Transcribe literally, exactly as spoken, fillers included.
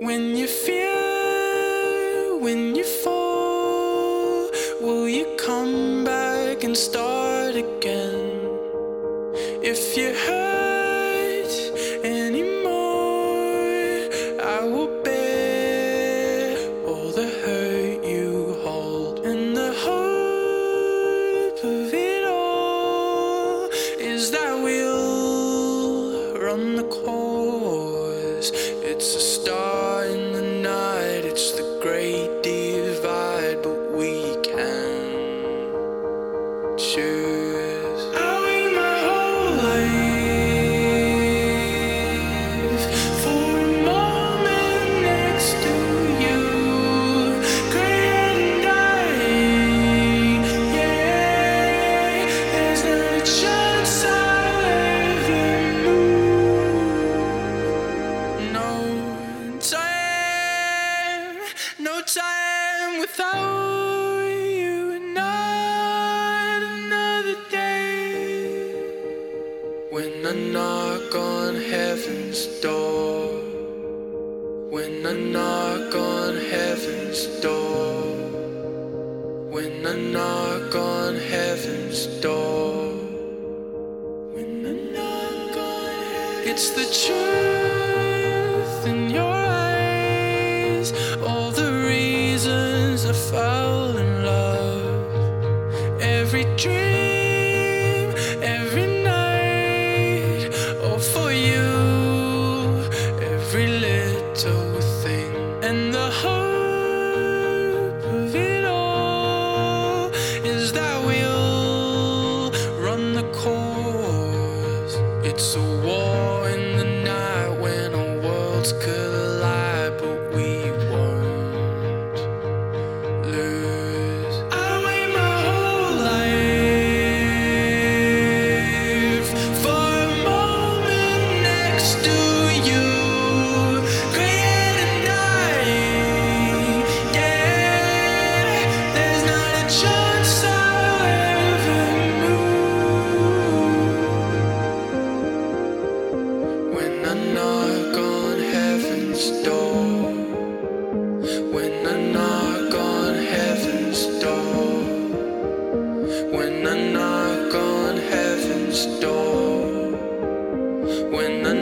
When you fear, when you fall, will you come back and start again? If you hurt anymore, I will bear all the hurt you hold. And the hope of it all is that we'll run the course. It's a star in the night, it's the great divide, but we can choose. I wait my whole life for a moment next to you, great and dying, yeah. There's not a chance I'll ever move. No time, no time without you, not another day. When I knock on heaven's door, when I knock on heaven's door, when I knock on heaven's door, when I knock on heaven's door, it's the truth in your eyes, all the reasons I fell in love, every dream, every night, all for you, every little thing. And the hope of it all is that we'll run the course. It's a war in the night when our worlds collide, but we won't lose. I wait my whole life for a moment next to you, great and dying, yeah. There's not a chance I'll ever move. When I knock on heaven's door, when I knock on heaven's door, when I knock on heaven's door, when I